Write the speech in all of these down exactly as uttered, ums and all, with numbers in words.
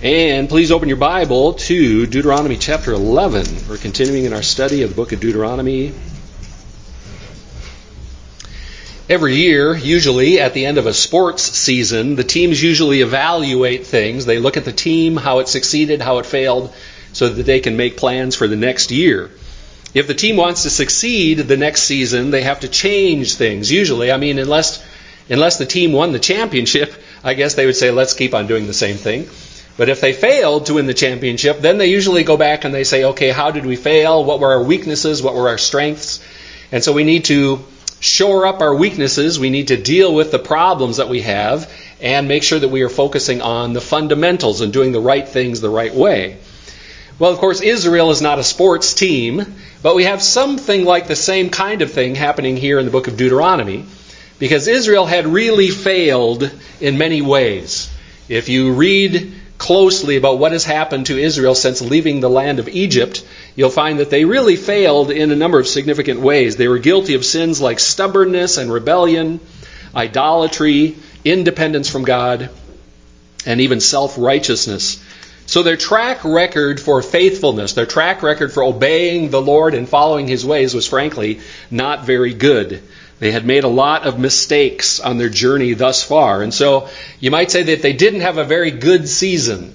And please open your Bible to Deuteronomy chapter eleven. We're continuing in our study of the book of Deuteronomy. Every year, usually at the end of a sports season, the teams usually evaluate things. They look at the team, how it succeeded, how it failed, so that they can make plans for the next year. If the team wants to succeed the next season, they have to change things. Usually, I mean, unless unless the team won the championship, I guess they would say, let's keep on doing the same thing. But if they failed to win the championship, then they usually go back and they say, okay, how did we fail? What were our weaknesses? What were our strengths? And so we need to shore up our weaknesses. We need to deal with the problems that we have and make sure that we are focusing on the fundamentals and doing the right things the right way. Well, of course, Israel is not a sports team, but we have something like the same kind of thing happening here in the book of Deuteronomy, because Israel had really failed in many ways. If you read closely about what has happened to Israel since leaving the land of Egypt, you'll find that they really failed in a number of significant ways. They were guilty of sins like stubbornness and rebellion, idolatry, independence from God, and even self-righteousness. So their track record for faithfulness, their track record for obeying the Lord and following His ways was frankly not very good. They had made a lot of mistakes on their journey thus far. And so you might say that they didn't have a very good season.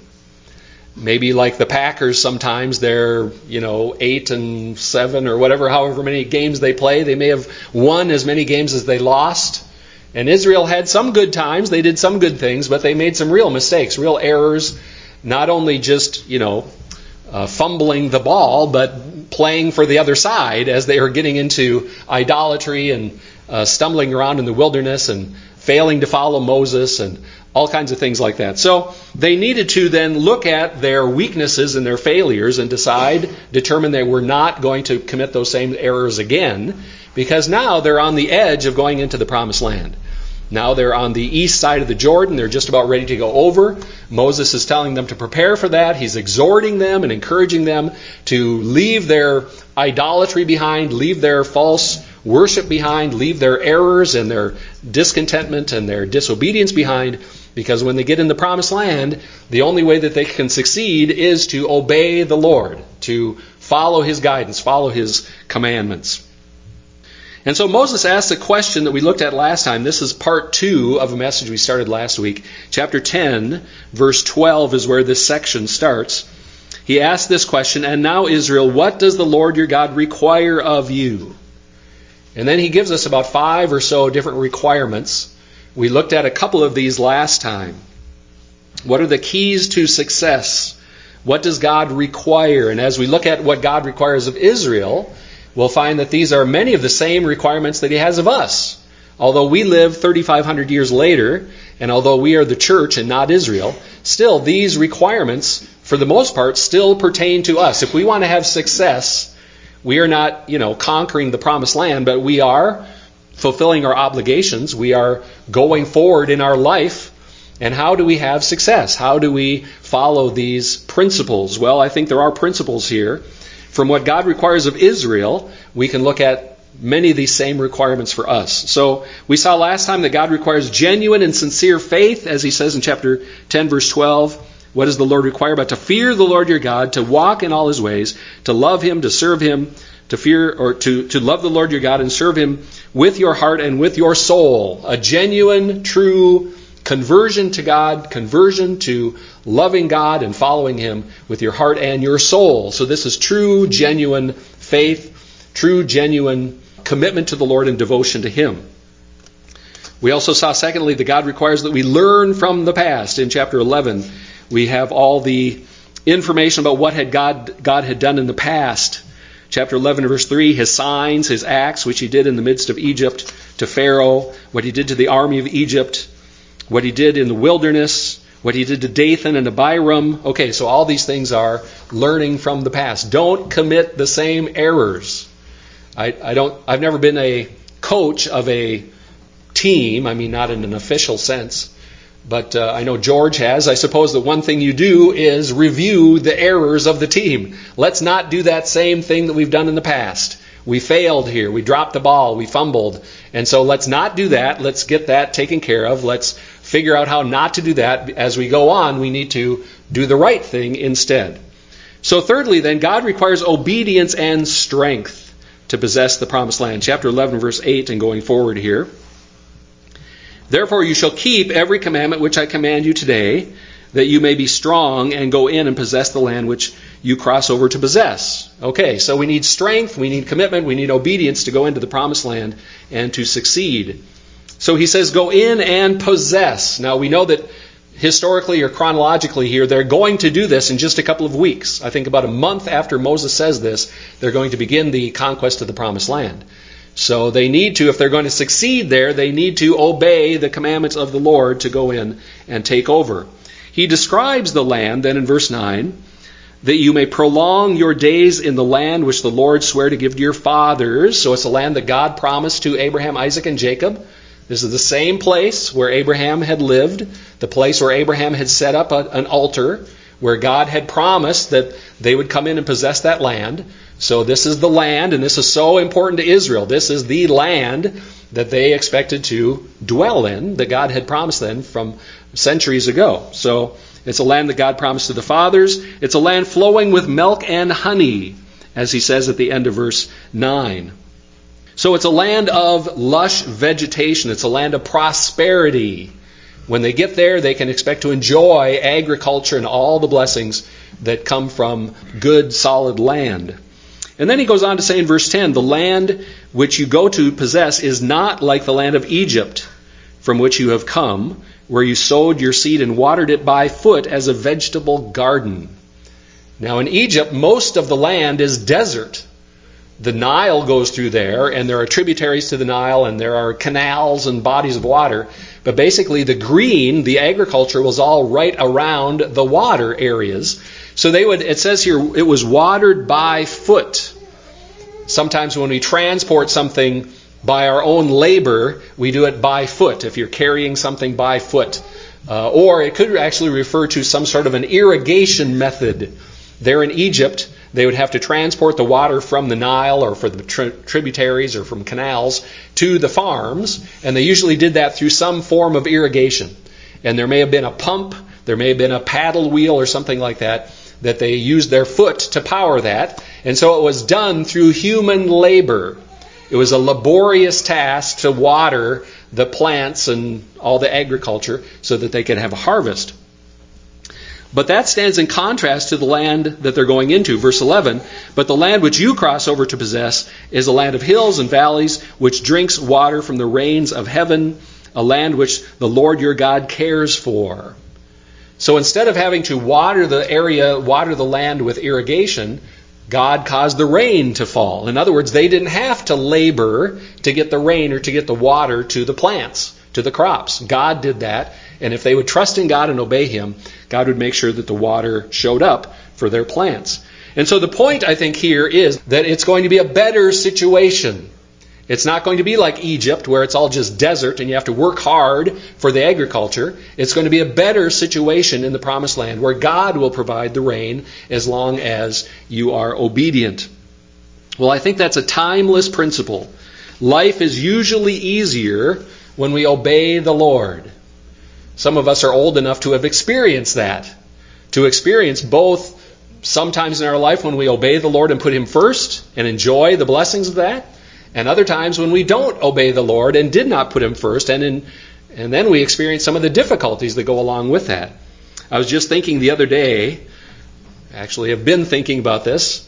Maybe like the Packers sometimes, they're, you know, eight and seven or whatever, however many games they play. They may have won as many games as they lost. And Israel had some good times. They did some good things, but they made some real mistakes, real errors. Not only just, you know, uh, fumbling the ball, but playing for the other side as they were getting into idolatry and uh, stumbling around in the wilderness and failing to follow Moses and all kinds of things like that. So they needed to then look at their weaknesses and their failures and decide, determine they were not going to commit those same errors again, because now they're on the edge of going into the promised land. Now they're on the east side of the Jordan. They're just about ready to go over. Moses is telling them to prepare for that. He's exhorting them and encouraging them to leave their idolatry behind, leave their false worship behind, leave their errors and their discontentment and their disobedience behind, because when they get in the promised land, the only way that they can succeed is to obey the Lord, to follow His guidance, follow His commandments. And so Moses asks a question that we looked at last time. This is part two of a message we started last week. Chapter ten, verse twelve is where this section starts. He asks this question, "And now, Israel, what does the Lord your God require of you?" And then he gives us about five or so different requirements. We looked at a couple of these last time. What are the keys to success? What does God require? And as we look at what God requires of Israel, we'll find that these are many of the same requirements that He has of us. Although we live thirty-five hundred years later, and although we are the church and not Israel, still these requirements, for the most part, still pertain to us. If we want to have success, we are not, you know, conquering the promised land, but we are fulfilling our obligations. We are going forward in our life. And how do we have success? How do we follow these principles? Well, I think there are principles here. From what God requires of Israel, we can look at many of these same requirements for us. So we saw last time that God requires genuine and sincere faith, as He says in chapter ten, verse twelve. What does the Lord require? But to fear the Lord your God, to walk in all His ways, to love Him, to serve Him, to fear or to, to love the Lord your God and serve Him with your heart and with your soul. A genuine, true conversion to God, conversion to loving God and following Him with your heart and your soul. So this is true, genuine faith, true, genuine commitment to the Lord and devotion to Him. We also saw, secondly, that God requires that we learn from the past. In chapter eleven, we have all the information about what had God, God had done in the past. Chapter eleven, verse three, His signs, His acts, which He did in the midst of Egypt to Pharaoh, what He did to the army of Egypt, what He did in the wilderness, what He did to Dathan and Abiram. Okay, so all these things are learning from the past. Don't commit the same errors. I, I don't. I've never been a coach of a team. I mean, not in an official sense, but uh, I know George has. I suppose the one thing you do is review the errors of the team. Let's not do that same thing that we've done in the past. We failed here. We dropped the ball. We fumbled. And so let's not do that. Let's get that taken care of. Let's figure out how not to do that. As we go on, we need to do the right thing instead. So thirdly, then, God requires obedience and strength to possess the promised land. Chapter eleven, verse eight, and going forward here. Therefore you shall keep every commandment which I command you today, that you may be strong and go in and possess the land which you cross over to possess. Okay, so we need strength, we need commitment, we need obedience to go into the promised land and to succeed. So he says, go in and possess. Now we know that historically or chronologically here, they're going to do this in just a couple of weeks. I think about a month after Moses says this, they're going to begin the conquest of the promised land. So they need to, if they're going to succeed there, they need to obey the commandments of the Lord to go in and take over. He describes the land then in verse nine, that you may prolong your days in the land which the Lord sware to give to your fathers. So it's a land that God promised to Abraham, Isaac, and Jacob. This is the same place where Abraham had lived, the place where Abraham had set up a, an altar, where God had promised that they would come in and possess that land. So this is the land, and this is so important to Israel. This is the land that they expected to dwell in, that God had promised them from centuries ago. So it's a land that God promised to the fathers. It's a land flowing with milk and honey, as he says at the end of verse nine. So it's a land of lush vegetation. It's a land of prosperity. When they get there, they can expect to enjoy agriculture and all the blessings that come from good, solid land. And then he goes on to say in verse ten, the land which you go to possess is not like the land of Egypt, from which you have come, where you sowed your seed and watered it by foot as a vegetable garden. Now in Egypt, most of the land is desert. The Nile goes through there, and there are tributaries to the Nile, and there are canals and bodies of water. But basically the green, the agriculture, was all right around the water areas. So they would, it says here, it was watered by foot. Sometimes when we transport something by our own labor, we do it by foot, if you're carrying something by foot. Uh, or it could actually refer to some sort of an irrigation method. There in Egypt, they would have to transport the water from the Nile or from the tri- tributaries or from canals to the farms, and they usually did that through some form of irrigation. And there may have been a pump, there may have been a paddle wheel or something like that, that they used their foot to power that. And so it was done through human labor. It was a laborious task to water the plants and all the agriculture so that they could have a harvest. But that stands in contrast to the land that they're going into. Verse eleven, but the land which you cross over to possess is a land of hills and valleys, which drinks water from the rains of heaven, a land which the Lord your God cares for. So instead of having to water the area, water the land with irrigation, God caused the rain to fall. In other words, they didn't have to labor to get the rain or to get the water to the plants, to the crops. God did that. And if they would trust in God and obey Him, God would make sure that the water showed up for their plants. And so the point, I think, here is that it's going to be a better situation. It's not going to be like Egypt, where it's all just desert and you have to work hard for the agriculture. It's going to be a better situation in the Promised Land, where God will provide the rain as long as you are obedient. Well, I think that's a timeless principle. Life is usually easier when we obey the Lord. Some of us are old enough to have experienced that, to experience both sometimes in our life when we obey the Lord and put Him first and enjoy the blessings of that, and other times when we don't obey the Lord and did not put Him first, and in, and then we experience some of the difficulties that go along with that. I was just thinking the other day, actually have been thinking about this,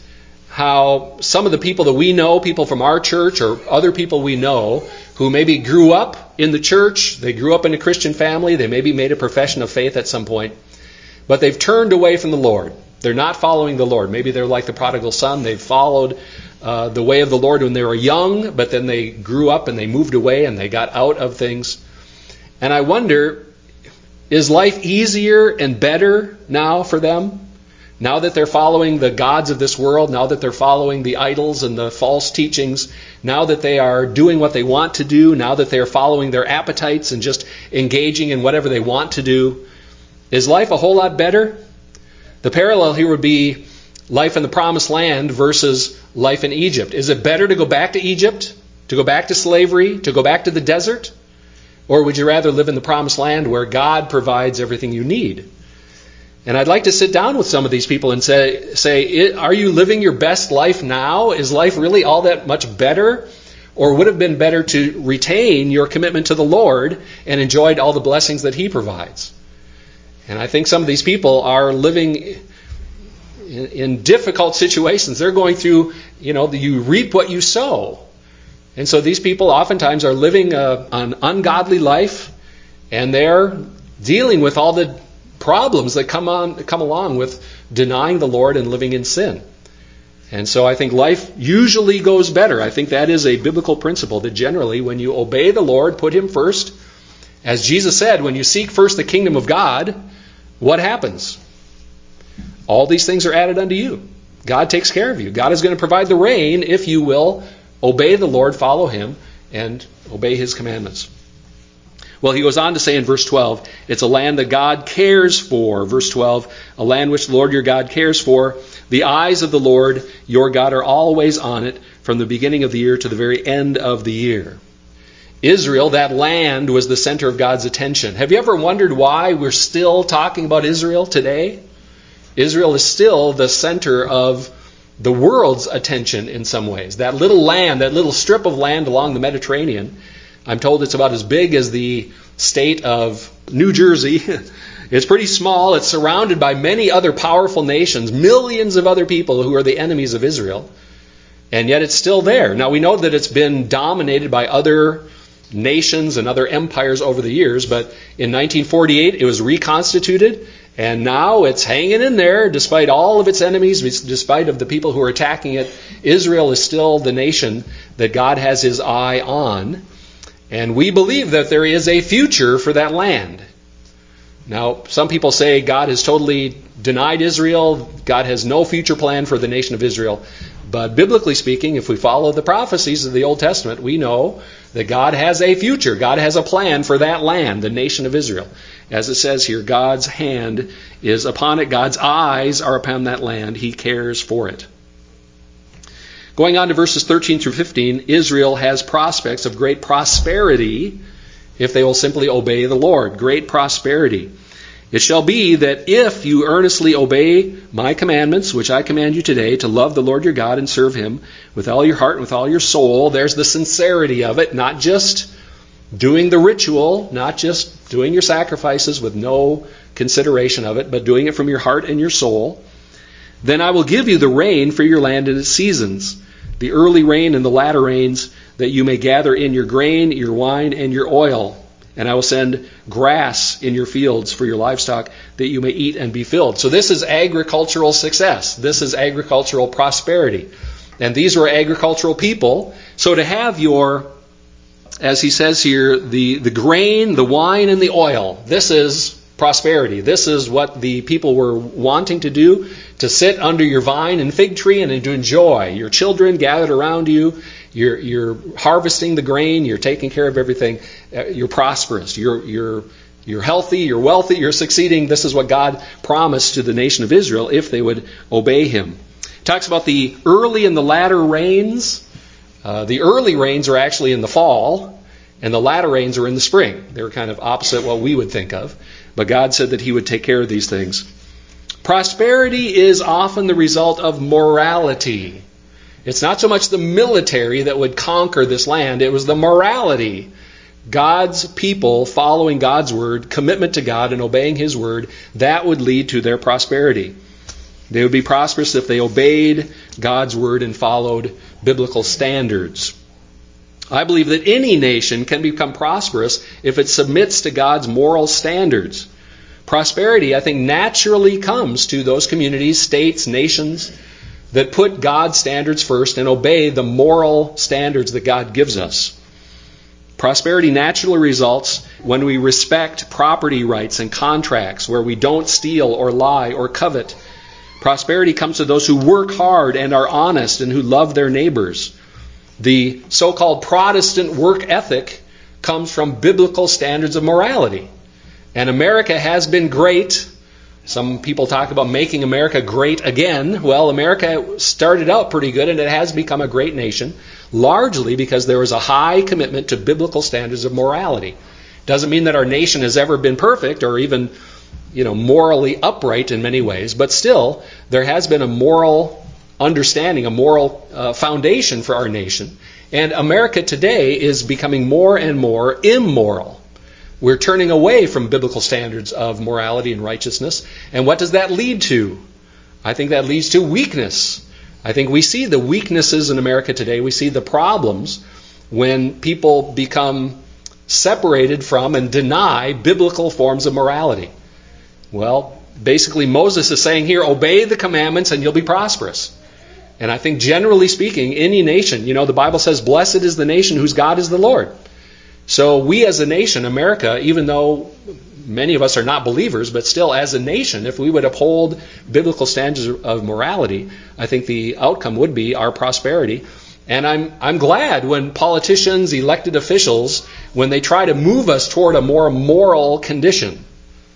how some of the people that we know, people from our church or other people we know, who maybe grew up in the church, they grew up in a Christian family, they maybe made a profession of faith at some point, but they've turned away from the Lord. They're not following the Lord. Maybe they're like the prodigal son. They've followed uh, the way of the Lord when they were young, but then they grew up and they moved away and they got out of things. And I wonder, is life easier and better now for them? Now that they're following the gods of this world, now that they're following the idols and the false teachings, now that they are doing what they want to do, now that they're following their appetites and just engaging in whatever they want to do, is life a whole lot better? The parallel here would be life in the Promised Land versus life in Egypt. Is it better to go back to Egypt, to go back to slavery, to go back to the desert? Or would you rather live in the promised land where God provides everything you need? And I'd like to sit down with some of these people and say, say, are you living your best life now? Is life really all that much better? Or would it have been better to retain your commitment to the Lord and enjoyed all the blessings that He provides? And I think some of these people are living in, in difficult situations. They're going through, you know, you reap what you sow. And so these people oftentimes are living a, an ungodly life, and they're dealing with all the problems that come on come along with denying the Lord and living in sin. And so I think life usually goes better. I think that is a biblical principle, that generally when you obey the Lord, put Him first, as Jesus said, when you seek first the kingdom of God, what happens? All these things are added unto you. God takes care of you. God is going to provide the rain if you will obey the Lord, follow Him, and obey His commandments. Well, he goes on to say in verse twelve, it's a land that God cares for. Verse twelve, a land which the Lord your God cares for. The eyes of the Lord your God are always on it, from the beginning of the year to the very end of the year. Israel, that land, was the center of God's attention. Have you ever wondered why we're still talking about Israel today? Israel is still the center of the world's attention in some ways. That little land, that little strip of land along the Mediterranean, I'm told it's about as big as the state of New Jersey. It's pretty small. It's surrounded by many other powerful nations, millions of other people who are the enemies of Israel. And yet it's still there. Now we know that it's been dominated by other nations and other empires over the years, but in nineteen forty-eight it was reconstituted, and now it's hanging in there despite all of its enemies, despite of the people who are attacking it. Israel is still the nation that God has His eye on. And we believe that there is a future for that land. Now, some people say God has totally denied Israel. God has no future plan for the nation of Israel. But biblically speaking, if we follow the prophecies of the Old Testament, we know that God has a future. God has a plan for that land, the nation of Israel. As it says here, God's hand is upon it. God's eyes are upon that land. He cares for it. Going on to verses thirteen through fifteen, Israel has prospects of great prosperity if they will simply obey the Lord. Great prosperity. It shall be that if you earnestly obey my commandments, which I command you today, to love the Lord your God and serve Him with all your heart and with all your soul, there's the sincerity of it, not just doing the ritual, not just doing your sacrifices with no consideration of it, but doing it from your heart and your soul, then I will give you the rain for your land in its seasons, the early rain and the latter rains, that you may gather in your grain, your wine, and your oil. And I will send grass in your fields for your livestock, that you may eat and be filled. So this is agricultural success. This is agricultural prosperity. And these were agricultural people. So to have your, as he says here, the, the grain, the wine, and the oil, this is prosperity. This is what the people were wanting to do, to sit under your vine and fig tree and to enjoy. Your children gathered around you. You're, you're harvesting the grain. You're taking care of everything. Uh, you're prosperous. You're, you're, you're healthy. You're wealthy. You're succeeding. This is what God promised to the nation of Israel if they would obey Him. It talks about the early and the latter rains. Uh, the early rains are actually in the fall, and the latter rains are in the spring. They're kind of opposite what we would think of. But God said that He would take care of these things. Prosperity is often the result of morality. It's not so much the military that would conquer this land. It was the morality. God's people following God's word, commitment to God and obeying His word, that would lead to their prosperity. They would be prosperous if they obeyed God's word and followed biblical standards. I believe that any nation can become prosperous if it submits to God's moral standards. Prosperity, I think, naturally comes to those communities, states, nations that put God's standards first and obey the moral standards that God gives us. Prosperity naturally results when we respect property rights and contracts, where we don't steal or lie or covet. Prosperity comes to those who work hard and are honest and who love their neighbors. The so-called Protestant work ethic comes from biblical standards of morality. And America has been great. Some people talk about making America great again. Well, America started out pretty good, and it has become a great nation, largely because there was a high commitment to biblical standards of morality. Doesn't mean that our nation has ever been perfect or even, you know, morally upright in many ways, but still, there has been a moral understanding, a moral uh, foundation for our nation. And America today is becoming more and more immoral. We're turning away from biblical standards of morality and righteousness. And what does that lead to? I think that leads to weakness. I think we see the weaknesses in America today. We see the problems when people become separated from and deny biblical forms of morality. Well, basically Moses is saying here, obey the commandments and you'll be prosperous. And I think generally speaking, any nation, you know, the Bible says, blessed is the nation whose God is the Lord. So we as a nation, America, even though many of us are not believers, but still as a nation, if we would uphold biblical standards of morality, I think the outcome would be our prosperity. And I'm I'm glad when politicians, elected officials, when they try to move us toward a more moral condition.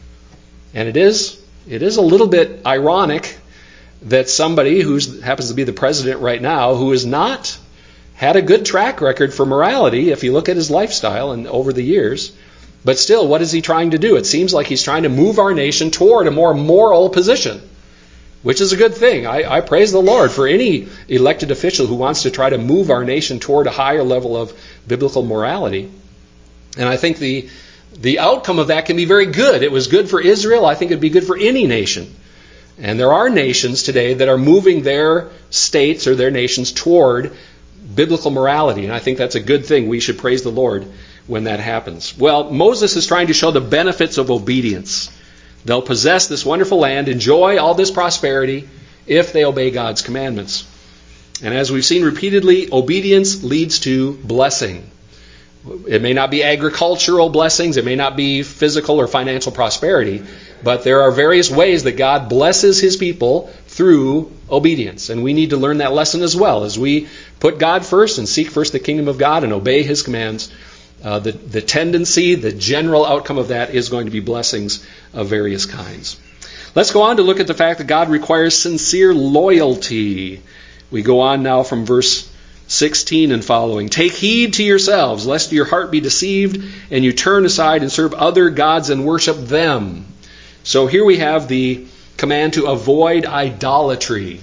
And it is it is a little bit ironic that somebody who happens to be the president right now, who has not had a good track record for morality, if you look at his lifestyle and over the years, but still, what is he trying to do? It seems like he's trying to move our nation toward a more moral position, which is a good thing. I, I praise the Lord for any elected official who wants to try to move our nation toward a higher level of biblical morality. And I think the the outcome of that can be very good. It was good for Israel. I think it would be good for any nation. And there are nations today that are moving their states or their nations toward biblical morality. And I think that's a good thing. We should praise the Lord when that happens. Well, Moses is trying to show the benefits of obedience. They'll possess this wonderful land, enjoy all this prosperity if they obey God's commandments. And as we've seen repeatedly, obedience leads to blessing. It may not be agricultural blessings, it may not be physical or financial prosperity, but there are various ways that God blesses his people through obedience. And we need to learn that lesson as well. As we put God first and seek first the kingdom of God and obey his commands, uh, the, the tendency, the general outcome of that is going to be blessings of various kinds. Let's go on to look at the fact that God requires sincere loyalty. We go on now from verse sixteen and following. Take heed to yourselves, lest your heart be deceived, and you turn aside and serve other gods and worship them. So here we have the command to avoid idolatry.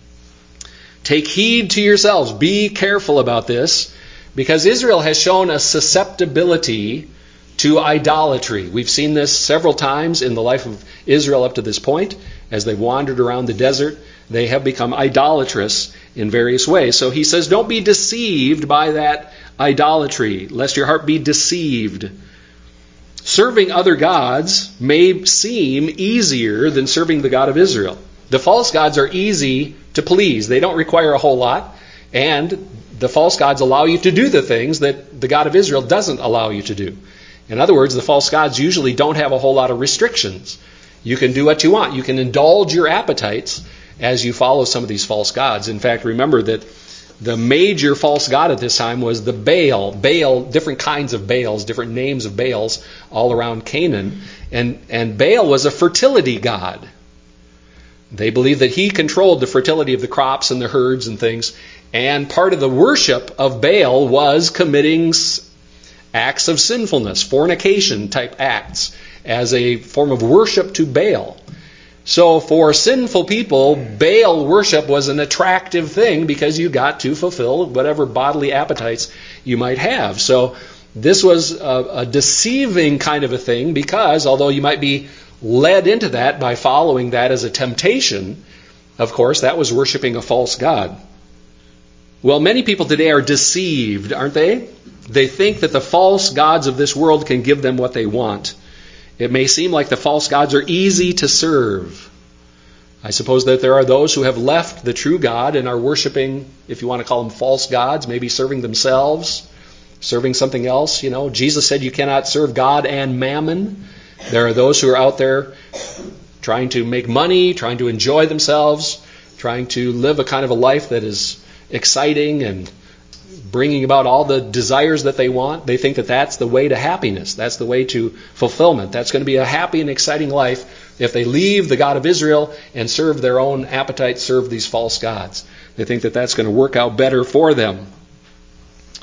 Take heed to yourselves. Be careful about this, because Israel has shown a susceptibility to idolatry. We've seen this several times in the life of Israel up to this point. As they've wandered around the desert, they have become idolatrous in various ways. So he says, don't be deceived by that idolatry, lest your heart be deceived. Serving other gods may seem easier than serving the God of Israel. The false gods are easy to please. They don't require a whole lot. And the false gods allow you to do the things that the God of Israel doesn't allow you to do. In other words, the false gods usually don't have a whole lot of restrictions. You can do what you want. You can indulge your appetites as you follow some of these false gods. In fact, remember that the major false god at this time was the Baal. Baal, different kinds of Baals, different names of Baals all around Canaan. And, and Baal was a fertility god. They believed that he controlled the fertility of the crops and the herds and things. And part of the worship of Baal was committing acts of sinfulness, fornication type acts, as a form of worship to Baal. So for sinful people, Baal worship was an attractive thing because you got to fulfill whatever bodily appetites you might have. So this was a, a deceiving kind of a thing, because although you might be led into that by following that as a temptation, of course, that was worshiping a false god. Well, many people today are deceived, aren't they? They think that the false gods of this world can give them what they want. It may seem like the false gods are easy to serve. I suppose that there are those who have left the true God and are worshiping, if you want to call them false gods, maybe serving themselves, serving something else. You know, Jesus said you cannot serve God and mammon. There are those who are out there trying to make money, trying to enjoy themselves, trying to live a kind of a life that is exciting and bringing about all the desires that they want. They think that that's the way to happiness. That's the way to fulfillment. That's going to be a happy and exciting life if they leave the God of Israel and serve their own appetites, serve these false gods. They think that that's going to work out better for them.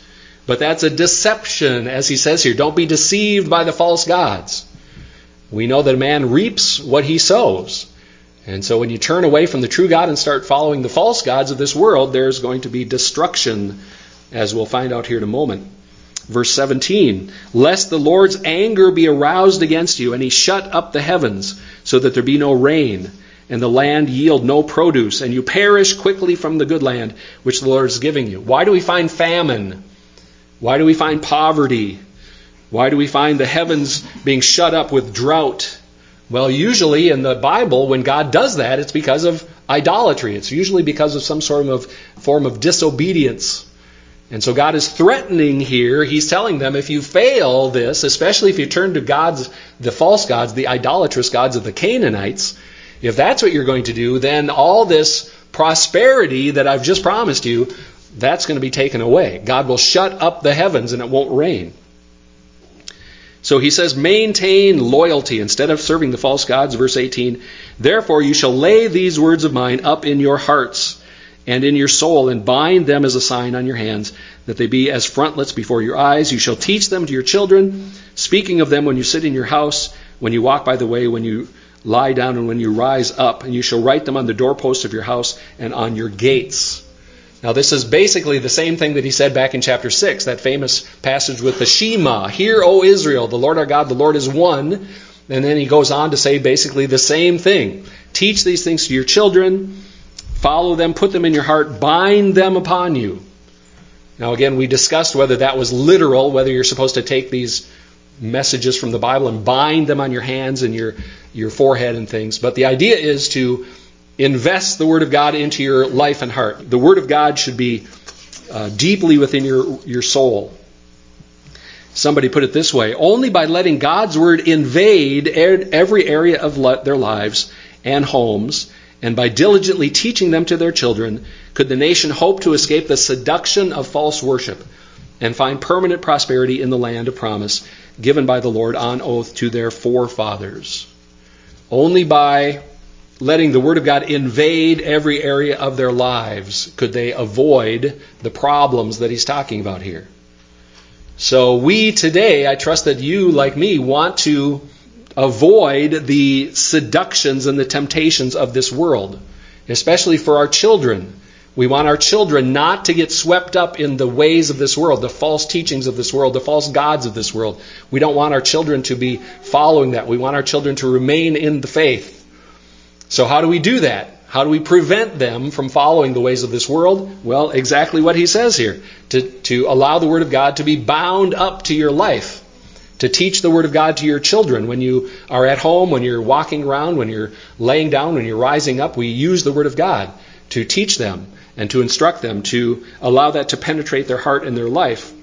But that's a deception, as he says here. Don't be deceived by the false gods. We know that a man reaps what he sows. And so when you turn away from the true God and start following the false gods of this world, there's going to be destruction, as we'll find out here in a moment. Verse seventeen, lest the Lord's anger be aroused against you, and he shut up the heavens, so that there be no rain, and the land yield no produce, and you perish quickly from the good land which the Lord is giving you. Why do we find famine? Why do we find poverty? Why do we find the heavens being shut up with drought? Well, usually in the Bible, when God does that, it's because of idolatry. It's usually because of some sort of form of disobedience. And so God is threatening here. He's telling them, if you fail this, especially if you turn to gods, the false gods, the idolatrous gods of the Canaanites, if that's what you're going to do, then all this prosperity that I've just promised you, that's going to be taken away. God will shut up the heavens and it won't rain. So he says, maintain loyalty instead of serving the false gods. Verse eighteen, therefore you shall lay these words of mine up in your hearts and in your soul, and bind them as a sign on your hands, that they be as frontlets before your eyes. You shall teach them to your children, speaking of them when you sit in your house, when you walk by the way, when you lie down, and when you rise up. And you shall write them on the doorposts of your house and on your gates. Now this is basically the same thing that he said back in chapter six, that famous passage with the Shema. Hear, O Israel, the Lord our God, the Lord is one. And then he goes on to say basically the same thing. Teach these things to your children, follow them, put them in your heart, bind them upon you. Now again, we discussed whether that was literal, whether you're supposed to take these messages from the Bible and bind them on your hands and your, your forehead and things. But the idea is to invest the Word of God into your life and heart. The Word of God should be uh, deeply within your, your soul. Somebody put it this way: only by letting God's Word invade every area of their lives and homes, and by diligently teaching them to their children, could the nation hope to escape the seduction of false worship and find permanent prosperity in the land of promise given by the Lord on oath to their forefathers. Only by letting the Word of God invade every area of their lives could they avoid the problems that he's talking about here. So we today, I trust that you, like me, want to avoid the seductions and the temptations of this world, especially for our children. We want our children not to get swept up in the ways of this world, the false teachings of this world, the false gods of this world. We don't want our children to be following that. We want our children to remain in the faith. So how do we do that? How do we prevent them from following the ways of this world? Well, exactly what he says here. To, to allow the Word of God to be bound up to your life. To teach the Word of God to your children. When you are at home, when you're walking around, when you're laying down, when you're rising up, we use the Word of God to teach them and to instruct them, to allow that to penetrate their heart and their life.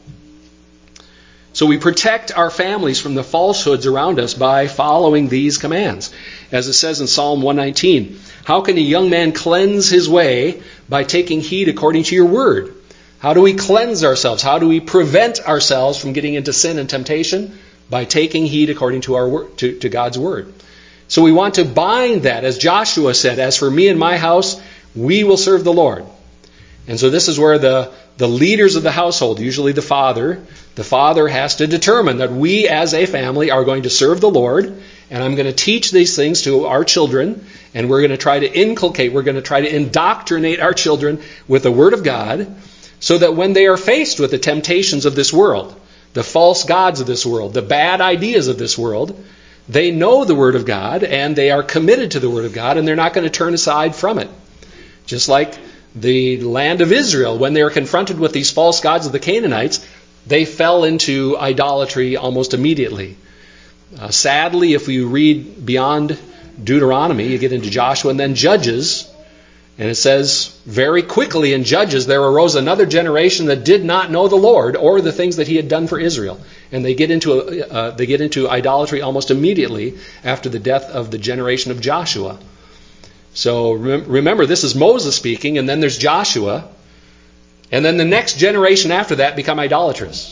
So we protect our families from the falsehoods around us by following these commands. As it says in Psalm one nineteen, how can a young man cleanse his way? By taking heed according to your word. How do we cleanse ourselves? How do we prevent ourselves from getting into sin and temptation? By taking heed according to our word, to, to God's word. So we want to bind that, as Joshua said, as for me and my house, we will serve the Lord. And so this is where the, the leaders of the household, usually the father, the father has to determine that we as a family are going to serve the Lord, and I'm going to teach these things to our children, and we're going to try to inculcate, we're going to try to indoctrinate our children with the Word of God, so that when they are faced with the temptations of this world, the false gods of this world, the bad ideas of this world, they know the Word of God, and they are committed to the Word of God, and they're not going to turn aside from it. Just like the land of Israel, when they were confronted with these false gods of the Canaanites, they fell into idolatry almost immediately. Uh, sadly, if you read beyond Deuteronomy, you get into Joshua and then Judges, and it says very quickly in Judges there arose another generation that did not know the Lord or the things that he had done for Israel. And they get into uh, they get into idolatry almost immediately after the death of the generation of Joshua. So remember, this is Moses speaking, and then there's Joshua, and then the next generation after that become idolatrous.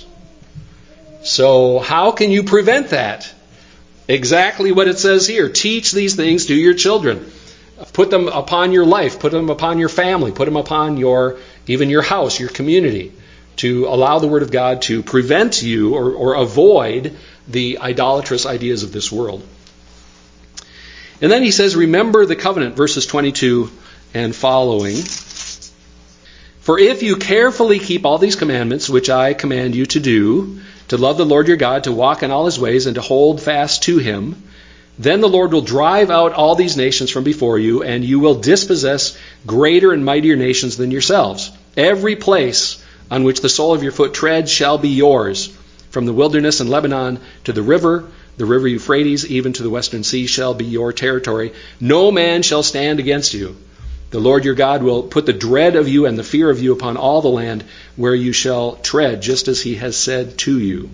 So how can you prevent that? Exactly what it says here. Teach these things to your children. Put them upon your life. Put them upon your family. Put them upon your even your house, your community. to allow the Word of God to prevent you or, or avoid the idolatrous ideas of this world. And then he says, remember the covenant, verses twenty-two and following. For if you carefully keep all these commandments, which I command you to do, to love the Lord your God, to walk in all his ways, and to hold fast to him, then the Lord will drive out all these nations from before you, and you will dispossess greater and mightier nations than yourselves. Every place on which the sole of your foot treads shall be yours. From the wilderness in Lebanon to the river, the river Euphrates, even to the western sea, shall be your territory. No man shall stand against you. The Lord your God will put the dread of you and the fear of you upon all the land where you shall tread, just as he has said to you.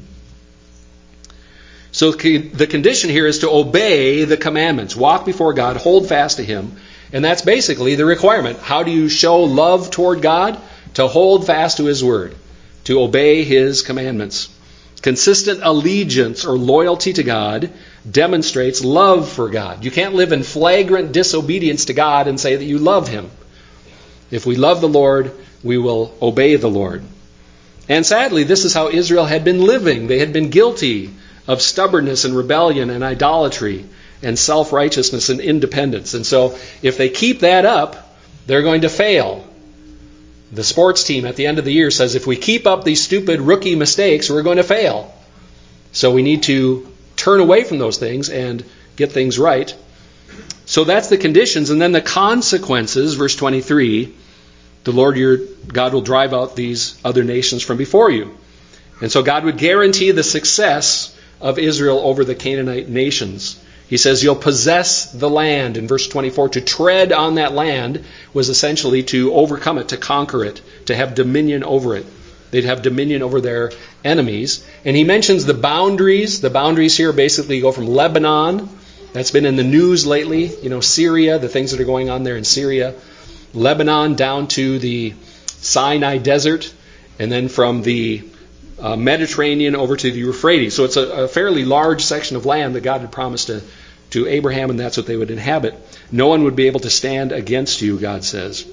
So the condition here is to obey the commandments. Walk before God, hold fast to him. And that's basically the requirement. How do you show love toward God? To hold fast to his word, to obey his commandments. Consistent allegiance or loyalty to God demonstrates love for God. You can't live in flagrant disobedience to God and say that you love him. If we love the Lord, we will obey the Lord. And sadly, this is how Israel had been living. They had been guilty of stubbornness and rebellion and idolatry and self-righteousness and independence. And so if they keep that up, they're going to fail. The sports team at the end of the year says, if we keep up these stupid rookie mistakes, we're going to fail. So we need to turn away from those things and get things right. So that's the conditions. And then the consequences, verse twenty-three, the Lord your God will drive out these other nations from before you. And so God would guarantee the success of Israel over the Canaanite nations. He says you'll possess the land in verse twenty-four. To tread on that land was essentially to overcome it, to conquer it, to have dominion over it. They'd have dominion over their enemies. And he mentions the boundaries. The boundaries here basically go from Lebanon. That's been in the news lately. You know, Syria, the things that are going on there in Syria. Lebanon down to the Sinai Desert. And then from the uh, Mediterranean over to the Euphrates. So it's a, a fairly large section of land that God had promised to, to Abraham, and that's what they would inhabit. No one would be able to stand against you, God says.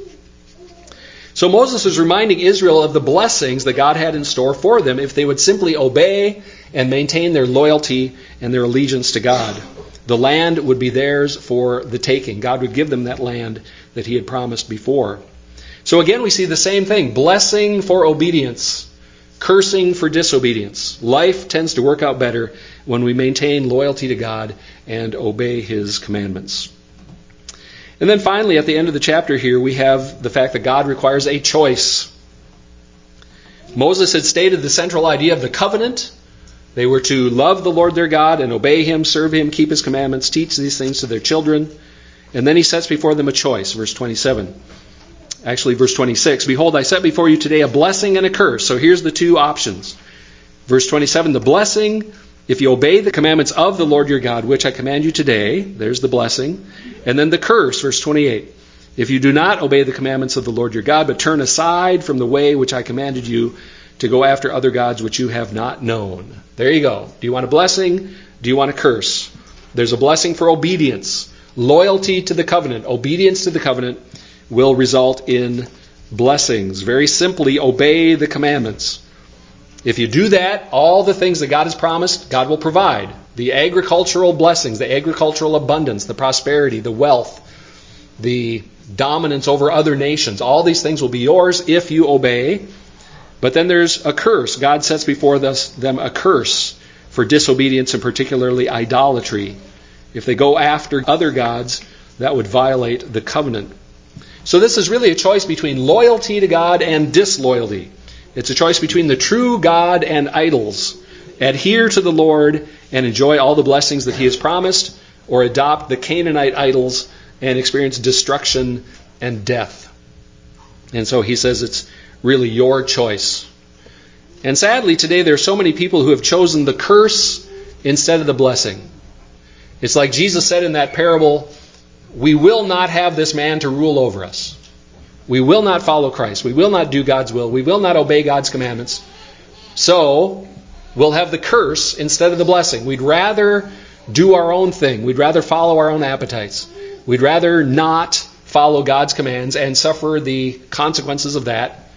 So Moses is reminding Israel of the blessings that God had in store for them if they would simply obey and maintain their loyalty and their allegiance to God. The land would be theirs for the taking. God would give them that land that he had promised before. So again, we see the same thing. Blessing for obedience. Cursing for disobedience. Life tends to work out better when we maintain loyalty to God and obey his commandments. And then finally, at the end of the chapter here, we have the fact that God requires a choice. Moses had stated the central idea of the covenant. They were to love the Lord their God and obey him, serve him, keep his commandments, teach these things to their children. And then he sets before them a choice, verse twenty-seven. Actually, verse twenty-six, behold, I set before you today a blessing and a curse. So here's the two options. Verse twenty-seven, the blessing, if you obey the commandments of the Lord your God, which I command you today, there's the blessing. And then the curse, verse twenty-eight, if you do not obey the commandments of the Lord your God, but turn aside from the way which I commanded you to go after other gods which you have not known. There you go. Do you want a blessing? Do you want a curse? There's a blessing for obedience, loyalty to the covenant, obedience to the covenant will result in blessings. Very simply, obey the commandments. If you do that, all the things that God has promised, God will provide. The agricultural blessings, the agricultural abundance, the prosperity, the wealth, the dominance over other nations, all these things will be yours if you obey. But then there's a curse. God sets before them a curse for disobedience and particularly idolatry. If they go after other gods, that would violate the covenant. So this is really a choice between loyalty to God and disloyalty. It's a choice between the true God and idols. Adhere to the Lord and enjoy all the blessings that he has promised, or adopt the Canaanite idols and experience destruction and death. And so he says it's really your choice. And sadly, today there are so many people who have chosen the curse instead of the blessing. It's like Jesus said in that parable, we will not have this man to rule over us. We will not follow Christ. We will not do God's will. We will not obey God's commandments. So we'll have the curse instead of the blessing. We'd rather do our own thing. We'd rather follow our own appetites. We'd rather not follow God's commands and suffer the consequences of that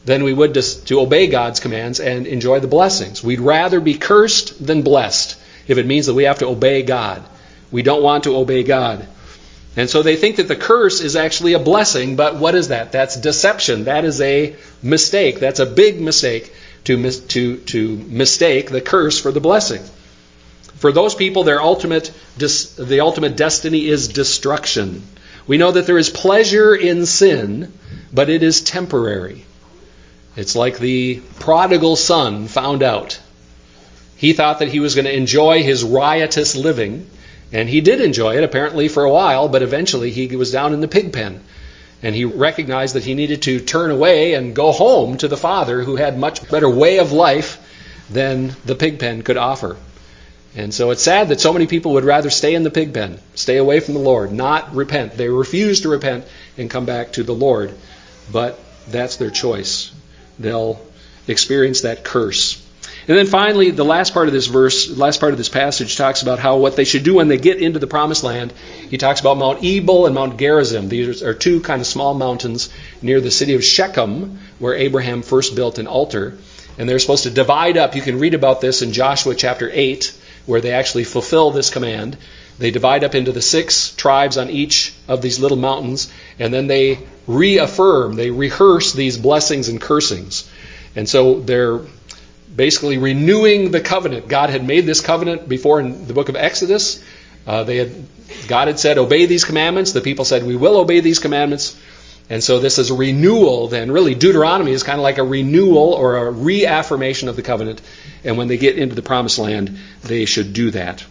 than we would to, to obey God's commands and enjoy the blessings. We'd rather be cursed than blessed if it means that we have to obey God. We don't want to obey God. And so they think that the curse is actually a blessing, but what is that? That's deception. That is a mistake. That's a big mistake to mis- to to mistake the curse for the blessing. For those people, their ultimate dis- the ultimate destiny is destruction. We know that there is pleasure in sin, but it is temporary. It's like the prodigal son found out. He thought that he was going to enjoy his riotous living, and he did enjoy it apparently for a while, but eventually he was down in the pig pen. And he recognized that he needed to turn away and go home to the Father, who had much better way of life than the pig pen could offer. And so it's sad that so many people would rather stay in the pig pen, stay away from the Lord, not repent. They refuse to repent and come back to the Lord. But that's their choice. They'll experience that curse. And then finally, the last part of this verse, the last part of this passage talks about how what they should do when they get into the Promised Land. He talks about Mount Ebal and Mount Gerizim. These are two kind of small mountains near the city of Shechem, where Abraham first built an altar. And they're supposed to divide up. You can read about this in Joshua chapter eight, where they actually fulfill this command. They divide up into the six tribes on each of these little mountains, and then they reaffirm, they rehearse these blessings and cursings. And so they're basically renewing the covenant. God had made this covenant before in the book of Exodus. Uh, they had, God had said, obey these commandments. The people said, we will obey these commandments. And so this is a renewal then. Really, Deuteronomy is kind of like a renewal or a reaffirmation of the covenant. And when they get into the Promised Land, they should do that.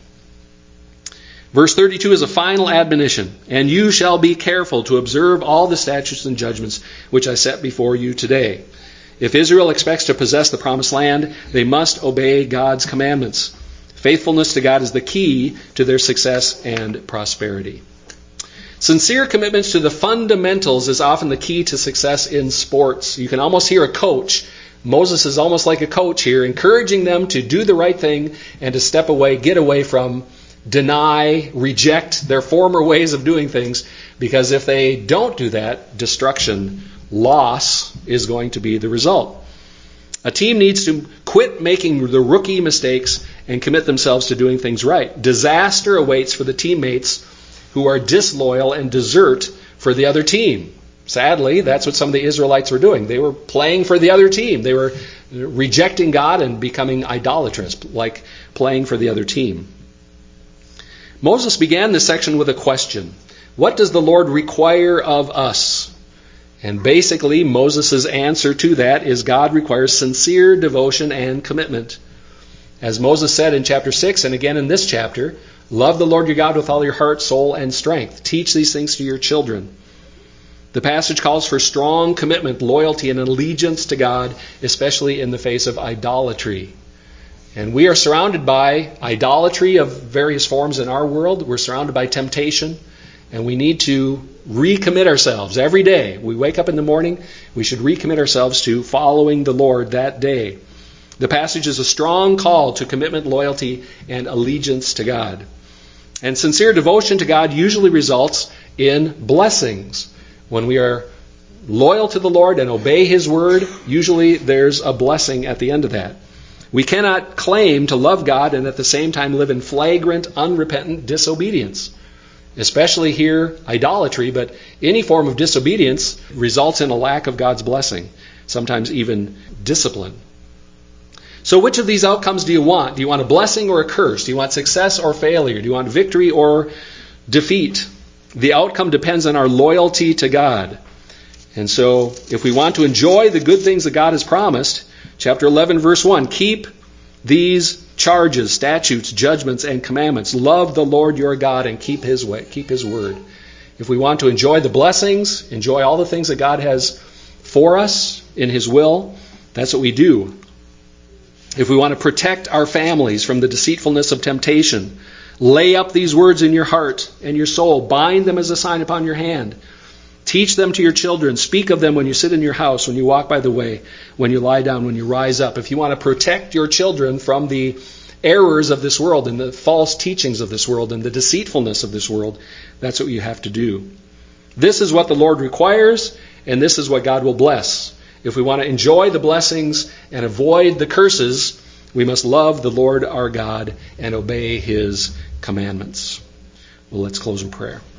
Verse thirty-two is a final admonition. And you shall be careful to observe all the statutes and judgments which I set before you today. If Israel expects to possess the Promised Land, they must obey God's commandments. Faithfulness to God is the key to their success and prosperity. Sincere commitments to the fundamentals is often the key to success in sports. You can almost hear a coach. Moses is almost like a coach here, encouraging them to do the right thing and to step away, get away from, deny, reject their former ways of doing things, because if they don't do that, destruction, loss is going to be the result. A team needs to quit making the rookie mistakes and commit themselves to doing things right. Disaster awaits for the teammates who are disloyal and desert for the other team. Sadly, that's what some of the Israelites were doing. They were playing for the other team. They were rejecting God and becoming idolatrous, like playing for the other team. Moses began this section with a question. What does the Lord require of us? And basically, Moses' answer to that is God requires sincere devotion and commitment. As Moses said in chapter six, and again in this chapter, love the Lord your God with all your heart, soul, and strength. Teach these things to your children. The passage calls for strong commitment, loyalty, and allegiance to God, especially in the face of idolatry. And we are surrounded by idolatry of various forms in our world. We're surrounded by temptation. And we need to recommit ourselves every day. We wake up in the morning, we should recommit ourselves to following the Lord that day. The passage is a strong call to commitment, loyalty, and allegiance to God. And sincere devotion to God usually results in blessings. When we are loyal to the Lord and obey His word, usually there's a blessing at the end of that. We cannot claim to love God and at the same time live in flagrant, unrepentant disobedience. Especially here, idolatry, but any form of disobedience results in a lack of God's blessing, sometimes even discipline. So which of these outcomes do you want? Do you want a blessing or a curse? Do you want success or failure? Do you want victory or defeat? The outcome depends on our loyalty to God. And so if we want to enjoy the good things that God has promised, chapter eleven, verse one, keep these charges, statutes, judgments, and commandments. Love the Lord your God and keep His way, keep His word. If we want to enjoy the blessings, enjoy all the things that God has for us in His will, that's what we do. If we want to protect our families from the deceitfulness of temptation, lay up these words in your heart and your soul. Bind them as a sign upon your hand. Teach them to your children. Speak of them when you sit in your house, when you walk by the way, when you lie down, when you rise up. If you want to protect your children from the errors of this world and the false teachings of this world and the deceitfulness of this world, that's what you have to do. This is what the Lord requires, and this is what God will bless. If we want to enjoy the blessings and avoid the curses, we must love the Lord our God and obey his commandments. Well, let's close in prayer.